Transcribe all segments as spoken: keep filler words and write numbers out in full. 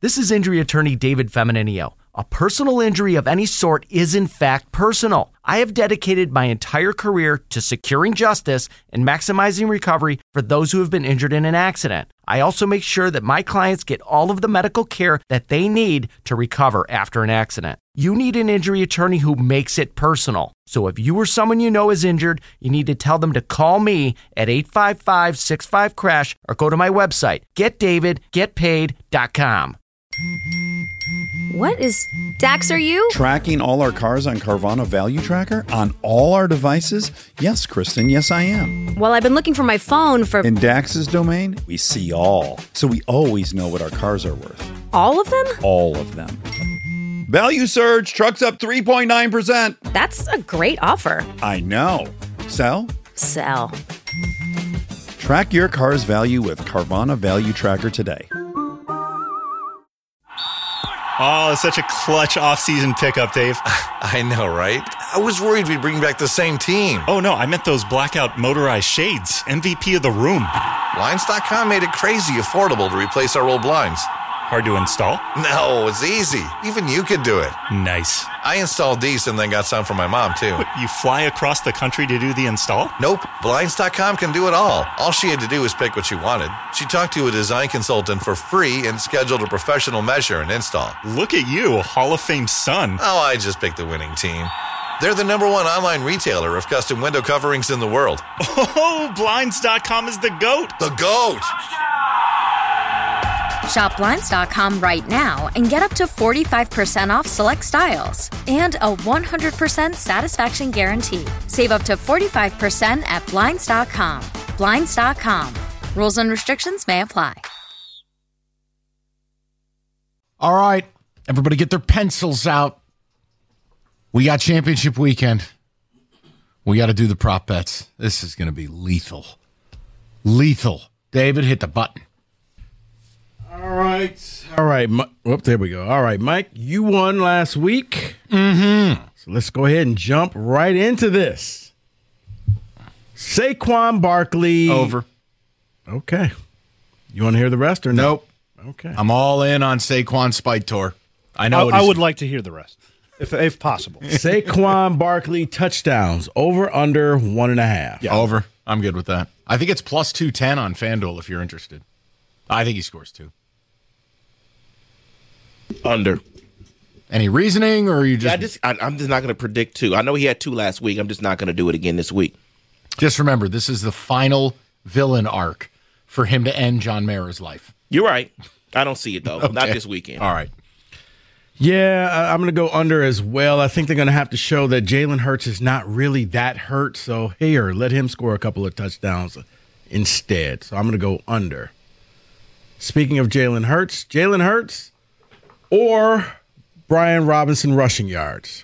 This is injury attorney David Femininio. A personal injury of any sort is in fact personal. I have dedicated my entire career to securing justice and maximizing recovery for those who have been injured in an accident. I also make sure that my clients get all of the medical care that they need to recover after an accident. You need an injury attorney who makes it personal. So if you or someone you know is injured, you need to tell them to call me at eight five five, six five, crash or go to my website, get david get paid dot com. What is Dax, are you? Tracking all our cars on Carvana Value Tracker on all our devices? Yes, Kristen, yes I am. Well, I've been looking for my phone for... In Dax's domain, we see all. So we always know what our cars are worth. All of them? All of them. Value surge, trucks up three point nine percent. That's a great offer. I know. Sell? Sell. Track your car's value with Carvana Value Tracker today. Oh, it's such a clutch off-season pickup, Dave. I know, right? I was worried we'd bring back the same team. Oh, no, I meant those blackout motorized shades. M V P of the room. Blinds dot com made it crazy affordable to replace our old blinds. Hard to install? No, it's easy. Even you could do it. Nice. I installed these and then got some for my mom, too. What, you fly across the country to do the install? Nope. Blinds dot com can do it all. All she had to do was pick what she wanted. She talked to a design consultant for free and scheduled a professional measure and install. Look at you, Hall of Fame son. Oh, I just picked the winning team. They're the number one online retailer of custom window coverings in the world. Oh, Blinds dot com is the GOAT. The GOAT! Shop Blinds dot com right now and get up to forty-five percent off select styles and a one hundred percent satisfaction guarantee. Save up to forty-five percent at Blinds dot com. Blinds dot com. Rules and restrictions may apply. All right, everybody get their pencils out. We got championship weekend. We got to do the prop bets. This is going to be lethal. Lethal. David, hit the button. All right. All right. Whoop, there we go. All right, Mike, you won last week. Mm-hmm. So let's go ahead and jump right into this. Saquon Barkley. Over. Okay. You want to hear the rest or no? Nope. Okay. I'm all in on Saquon Spite Tour. I know. I, I would like to hear the rest, if if possible. Saquon Barkley touchdowns. Over, under, one and a half. Yeah. Over. I'm good with that. I think it's plus two ten on FanDuel if you're interested. I think he scores two. Under. Any reasoning, or are you just... I just I, I'm just not going to predict two. I know he had two last week. I'm just not going to do it again this week. Just remember, this is the final villain arc for him to end John Mara's life. You're right. I don't see it, though. Okay. Not this weekend. All right. Yeah, I- I'm going to go under as well. I think they're going to have to show that Jalen Hurts is not really that hurt. So here, let him score a couple of touchdowns instead. So I'm going to go under. Speaking of Jalen Hurts, Jalen Hurts or Brian Robinson rushing yards?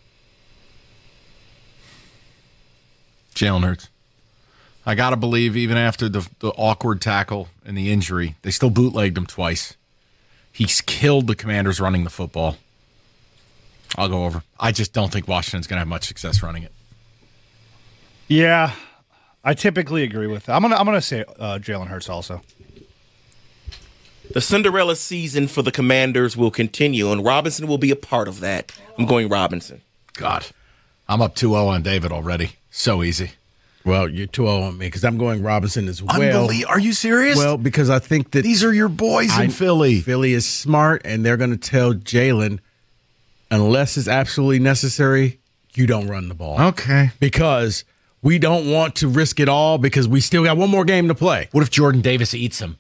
Jalen Hurts. I got to believe even after the, the awkward tackle and the injury, they still bootlegged him twice. He's killed the Commanders running the football. I'll go over. I just don't think Washington's going to have much success running it. Yeah, I typically agree with that. I'm gonna I'm gonna say uh, Jalen Hurts also. The Cinderella season for the Commanders will continue, and Robinson will be a part of that. I'm going Robinson. God, I'm up two oh on David already. So easy. Well, you're two oh on me because I'm going Robinson as well. Unbelie- Are you serious? Well, because I think that these are your boys in I, Philly. Philly is smart, and they're going to tell Jalen, unless it's absolutely necessary, you don't run the ball. Okay. Because we don't want to risk it all because we still got one more game to play. What if Jordan Davis eats him?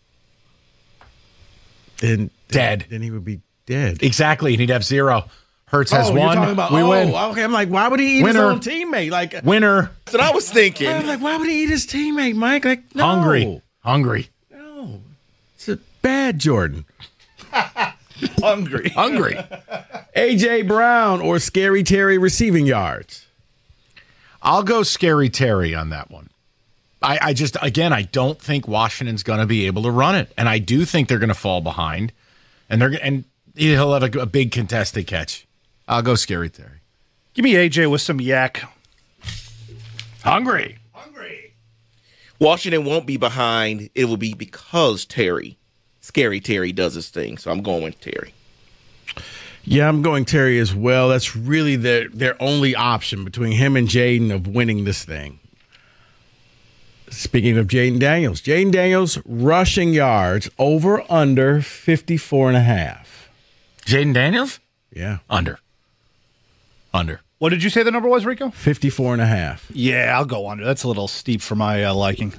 Then dead. Then he would be dead. Exactly, and he'd have zero. Hurts has oh, one. You're talking about, we oh, win. Okay, I'm like, why would he eat Winner. his own teammate? Like Winner. That's what I was thinking. I'm like, why would he eat his teammate, Mike? Like, no. Hungry. Hungry. No. It's a bad Jordan. Hungry. Hungry. A J. Brown or Scary Terry receiving yards? I'll go Scary Terry on that one. I, I just, again, I don't think Washington's going to be able to run it. And I do think they're going to fall behind. And they're and he'll have a, a big contested catch. I'll go Scary Terry. Give me A J with some yak. Hungry. Hungry. Washington won't be behind. It will be because Terry. Scary Terry does his thing, so I'm going with Terry. Yeah, I'm going Terry as well. That's really their their only option between him and Jaden of winning this thing. Speaking of Jaden Daniels, Jaden Daniels rushing yards over under fifty-four and a half. Jaden Daniels? Yeah. Under. Under. What did you say the number was, Rico? fifty-four and a half. Yeah, I'll go under. That's a little steep for my uh, liking.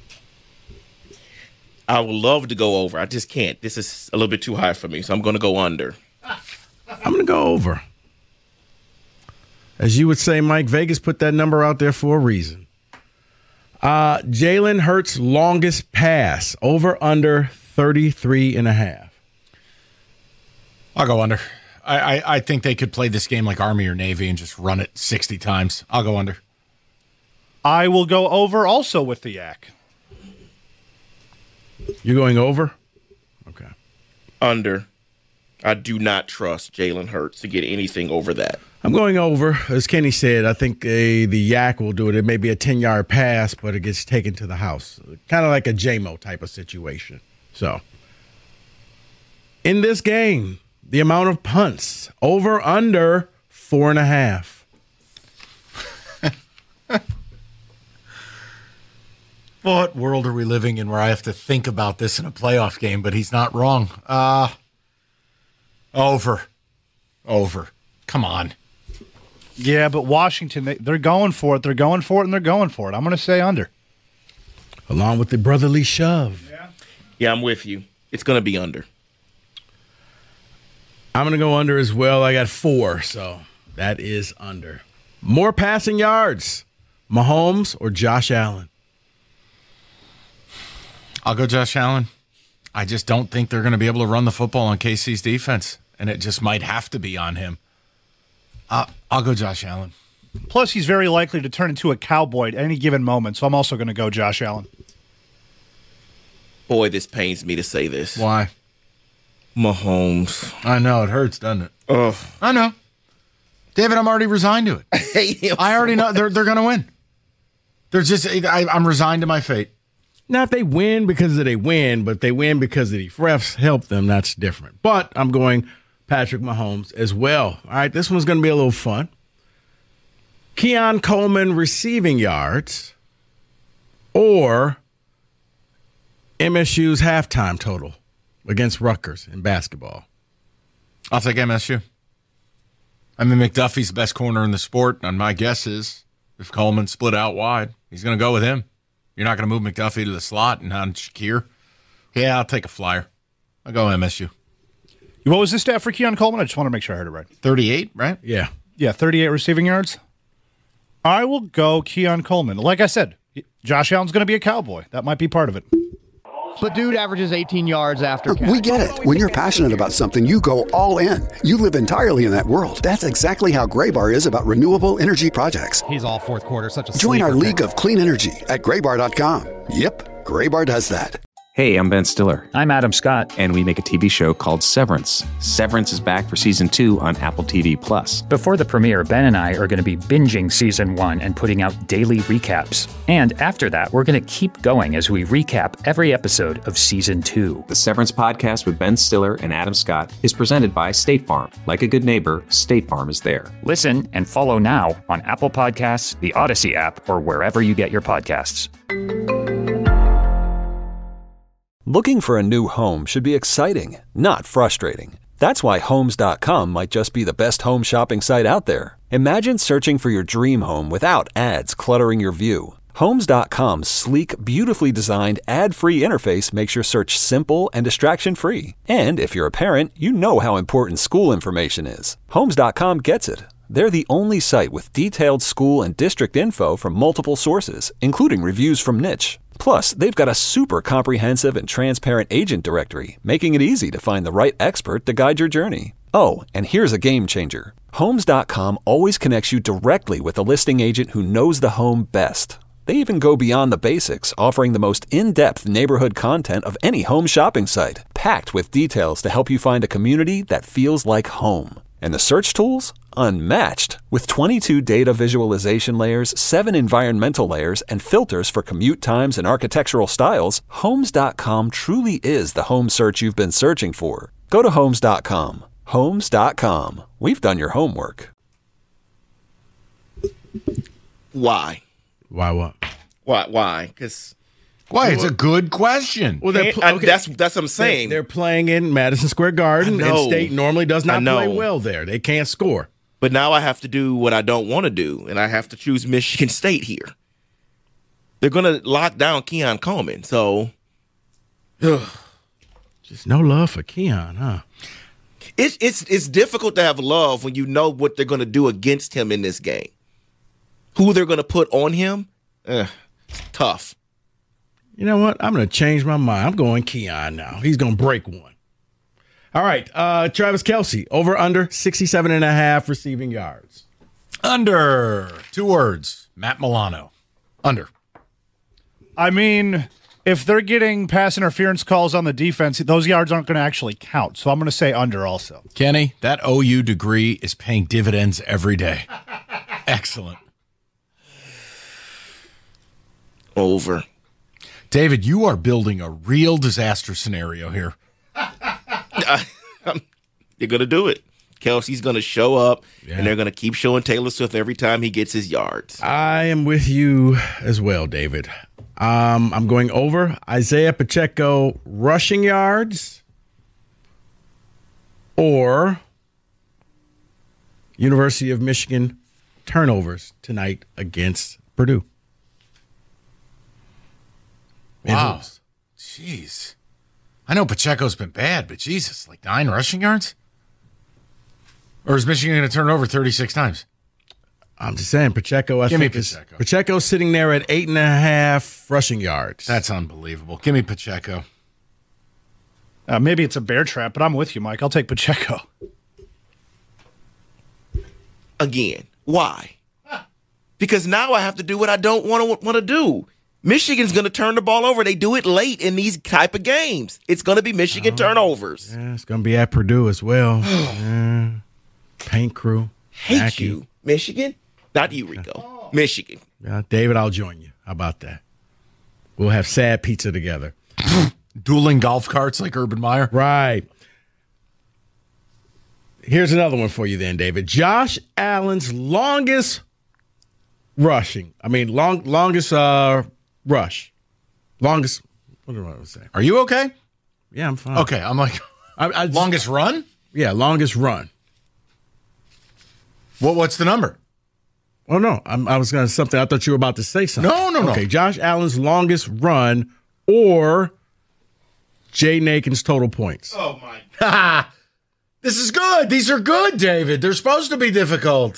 I would love to go over. I just can't. This is a little bit too high for me, so I'm going to go under. I'm going to go over. As you would say, Mike, Vegas put that number out there for a reason. Uh, Jalen Hurts' longest pass, over under thirty-three and a half. I'll go under. I, I, I think they could play this game like Army or Navy and just run it sixty times. I'll go under. I will go over also with the yak. You're going over? Okay. Under. I do not trust Jalen Hurts to get anything over that. I'm going over. As Kenny said, I think uh, the yak will do it. It may be a ten-yard pass, but it gets taken to the house. Kind of like a J M O type of situation. So, in this game, the amount of punts, over, under, four and a half. What world are we living in where I have to think about this in a playoff game, but he's not wrong? Uh, over. Over. Come on. Yeah, but Washington, they, they're going for it. They're going for it, and they're going for it. I'm going to say under. Along with the brotherly shove. Yeah, yeah I'm with you. It's going to be under. I'm going to go under as well. I got four, so that is under. More passing yards, Mahomes or Josh Allen? I'll go Josh Allen. I just don't think they're going to be able to run the football on K C's defense, and it just might have to be on him. Uh, I'll go Josh Allen. Plus, he's very likely to turn into a cowboy at any given moment, so I'm also going to go Josh Allen. Boy, this pains me to say this. Why? Mahomes. I know. It hurts, doesn't it? Ugh. I know. David, I'm already resigned to it. I hate him. I already know they're, they're going to win. They're just, I, I'm resigned to my fate. Now, if they win because they win, but they win because the refs help them, that's different. But I'm going Patrick Mahomes as well. All right, this one's going to be a little fun. Keon Coleman receiving yards or M S U's halftime total against Rutgers in basketball. I'll take M S U. I mean, McDuffie's the best corner in the sport, and my guess is if Coleman split out wide, he's going to go with him. You're not going to move McDuffie to the slot and on Shakir? Yeah, I'll take a flyer. I'll go M S U. What was the stat for Keon Coleman? I just want to make sure I heard it right. thirty-eight, right? Yeah. Yeah, thirty-eight receiving yards. I will go Keon Coleman. Like I said, Josh Allen's going to be a cowboy. That might be part of it. But dude averages eighteen yards after catch. We get it. When you're passionate about something, you go all in. You live entirely in that world. That's exactly how Graybar is about renewable energy projects. He's all fourth quarter, such a Join our sleeper league pick. of clean energy at graybar dot com. Yep, Graybar does that. Hey, I'm Ben Stiller. I'm Adam Scott. And we make a T V show called Severance. Severance is back for season two on Apple T V Plus. Before the premiere, Ben and I are going to be binging season one and putting out daily recaps. And after that, we're going to keep going as we recap every episode of season two. The Severance podcast with Ben Stiller and Adam Scott is presented by State Farm. Like a good neighbor, State Farm is there. Listen and follow now on Apple Podcasts, the Odyssey app, or wherever you get your podcasts. Looking for a new home should be exciting, not frustrating. That's why Homes dot com might just be the best home shopping site out there. Imagine searching for your dream home without ads cluttering your view. Homes dot com's sleek, beautifully designed, ad-free interface makes your search simple and distraction-free. And if you're a parent, you know how important school information is. Homes dot com gets it. They're the only site with detailed school and district info from multiple sources, including reviews from Niche. Plus, they've got a super comprehensive and transparent agent directory, making it easy to find the right expert to guide your journey. Oh, and here's a game changer. Homes dot com always connects you directly with a listing agent who knows the home best. They even go beyond the basics, offering the most in-depth neighborhood content of any home shopping site, packed with details to help you find a community that feels like home. And the search tools? unmatched. With twenty-two data visualization layers, seven environmental layers, and filters for commute times and architectural styles, Homes dot com truly is the home search you've been searching for. Go to Homes dot com. Homes dot com. We've done your homework. Why? Why what? Why? Why? Because why? It's a good question. Well, they're pl- I, okay. that's that's what I'm saying. They're, they're playing in Madison Square Garden, and State normally does not know. play well there. They can't score. But now I have to do what I don't want to do, and I have to choose Michigan State here. They're going to lock down Keon Coleman, so ugh. Just no love for Keon, huh? It's it's it's difficult to have love when you know what they're going to do against him in this game. Who they're going to put on him, ugh, it's tough. You know what? I'm going to change my mind. I'm going Keon now. He's going to break one. All right, uh, Travis Kelce, over under sixty-seven and a half receiving yards. Under. Two words. Matt Milano. Under. I mean, if they're getting pass interference calls on the defense, those yards aren't going to actually count. So I'm going to say under also. Kenny, that O U degree is paying dividends every day. Excellent. Over. David, you are building a real disaster scenario here. They're going to do it. Kelsey's going to show up, Yeah. and they're going to keep showing Taylor Swift every time he gets his yards. I am with you as well, David. Um, I'm going over Isaiah Pacheco rushing yards or University of Michigan turnovers tonight against Purdue. Wow. Jeez. I know Pacheco's been bad, but Jesus, like nine rushing yards? Or is Michigan going to turn it over thirty-six times? I'm just saying, Pacheco, I Give think me is, Pacheco. Pacheco's sitting there at eight and a half rushing yards. That's unbelievable. Give me Pacheco. Uh, maybe it's a bear trap, but I'm with you, Mike. I'll take Pacheco. Again, why? Because now I have to do what I don't want to want to do. Michigan's going to turn the ball over. They do it late in these type of games. It's going to be Michigan Oh, turnovers. Yeah, it's going to be at Purdue as well. Yeah. Paint crew. Hate Mackie. you, Michigan. Not you, Rico. Michigan. Yeah, David, I'll join you. How about that? We'll have sad pizza together. Dueling golf carts like Urban Meyer. Right. Here's another one for you then, David. Josh Allen's longest rushing. I mean, long longest uh, rush. Longest. What do I say? Are you okay? Yeah, I'm fine. Okay, I'm like, I, I just, longest run? Yeah, longest run. What? What's the number? Oh, no. I'm, I was going to something. I thought you were about to say something. No, no, no. Okay, Josh Allen's longest run or Jaden Akins' total points. Oh, my. Ha! This is good. These are good, David. They're supposed to be difficult.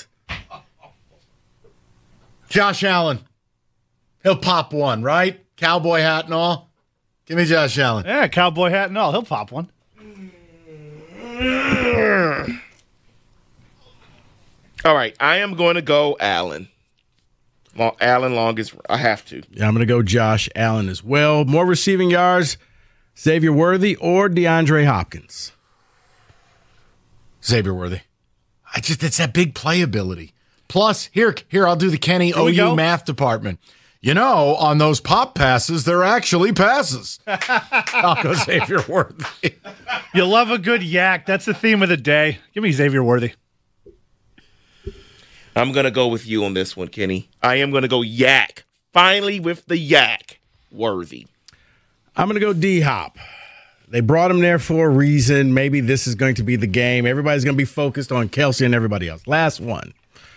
Josh Allen. He'll pop one, right? Cowboy hat and all. Give me Josh Allen. Yeah, cowboy hat and all. He'll pop one. All right, I am going to go Allen. Long, Allen longest. I have to. Yeah, I'm going to go Josh Allen as well. More receiving yards, Xavier Worthy or DeAndre Hopkins? Xavier Worthy. I just it's that big playability. Plus, here, here I'll do the Kenny Here we O U go. math department. You know, on those pop passes, they're actually passes. I'll go Xavier Worthy. You love a good yak. That's the theme of the day. Give me Xavier Worthy. I'm going to go with you on this one, Kenny. I am going to go yak. Finally with the yak. Worthy. I'm going to go D-Hop. They brought him there for a reason. Maybe this is going to be the game. Everybody's going to be focused on Kelsey and everybody else. Last one.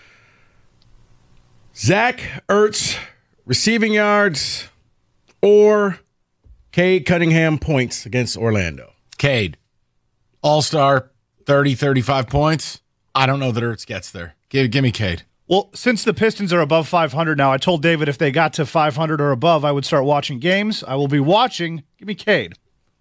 Zach Ertz, receiving yards, or Cade Cunningham points against Orlando. Cade. All-star, thirty, thirty-five points. I don't know that Ertz gets there. Give, give me Cade. Well, since the Pistons are above five hundred now, I told David if they got to five hundred or above, I would start watching games. I will be watching. Give me Cade.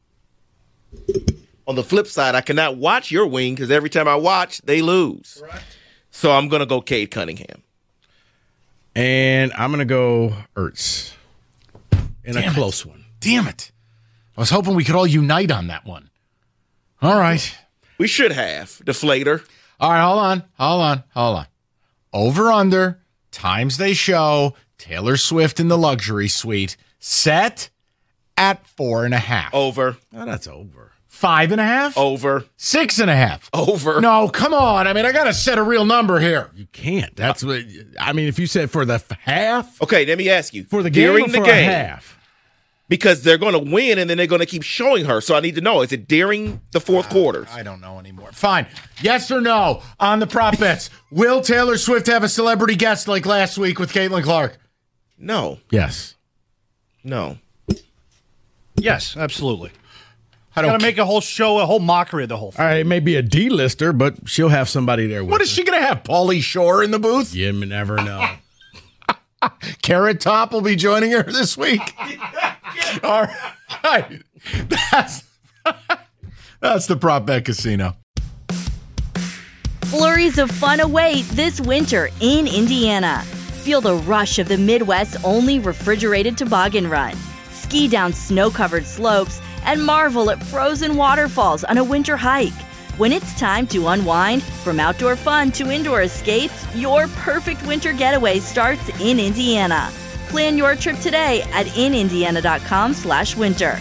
On the flip side, I cannot watch your wing because every time I watch, they lose. Right. So I'm going to go Cade Cunningham. And I'm going to go Ertz in Damn a close it. one. Damn it. I was hoping we could all unite on that one. All right. We should have. Deflator. All right, hold on, hold on, hold on. Over under, times they show, Taylor Swift in the luxury suite, set at four and a half. Over. Oh, that's over. Five and a half? Over. Six and a half? Over. No, come on. I mean, I got to set a real number here. You can't. That's what, I mean, if you said for the f- half. Okay, let me ask you. For the game during or the for game, a half? Because they're going to win, and then they're going to keep showing her. So I need to know, is it during the fourth uh, quarters? I don't know anymore. Fine. Yes or no on the prop bets. Will Taylor Swift have a celebrity guest like last week with Caitlin Clark? No. Yes. No. Yes, absolutely. I don't Got to make a whole show, a whole mockery of the whole thing. All right, it may be a D-lister, but she'll have somebody there with What is her. she going to have, Pauly Shore in the booth? You never know. Carrot Top will be joining her this week. All right. That's, that's the Prop Bet Casino. Flurries of fun await this winter in Indiana. Feel the rush of the Midwest's only refrigerated toboggan run. Ski down snow-covered slopes and marvel at frozen waterfalls on a winter hike. When it's time to unwind, from outdoor fun to indoor escapes, your perfect winter getaway starts in Indiana. Plan your trip today at inindiana.com slash winter.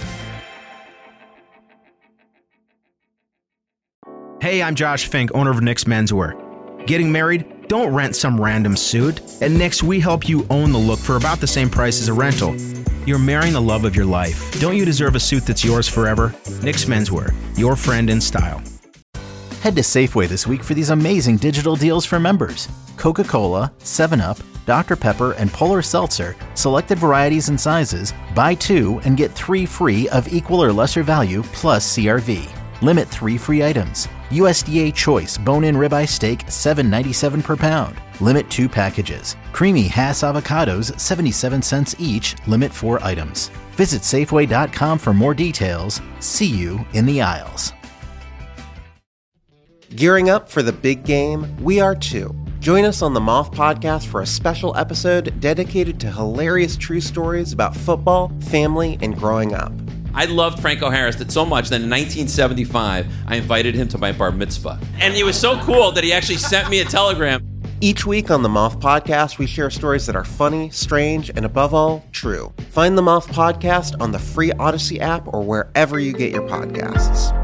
Hey, I'm Josh Fink, owner of Nick's Menswear. Getting married? Don't rent some random suit. At Nick's, we help you own the look for about the same price as a rental. You're marrying the love of your life. Don't you deserve a suit that's yours forever? Nick's Menswear, your friend in style. Head to Safeway this week for these amazing digital deals for members. Coca-Cola, seven up, Doctor Pepper, and Polar Seltzer, selected varieties and sizes. Buy two and get three free of equal or lesser value plus C R V. Limit three free items. U S D A Choice bone-in ribeye steak, seven ninety-seven per pound. Limit two packages. Creamy Hass avocados, seventy-seven cents each. Limit four items. Visit Safeway dot com for more details. See you in the aisles. Gearing up for the big game? We are too. Join us on the Moth Podcast for a special episode dedicated to hilarious true stories about football, family, and growing up. I loved Franco Harris so much that in nineteen seventy-five, I invited him to my bar mitzvah. And it was so cool that he actually sent me a telegram. Each week on the Moth Podcast, we share stories that are funny, strange, and above all, true. Find the Moth Podcast on the free Odyssey app or wherever you get your podcasts.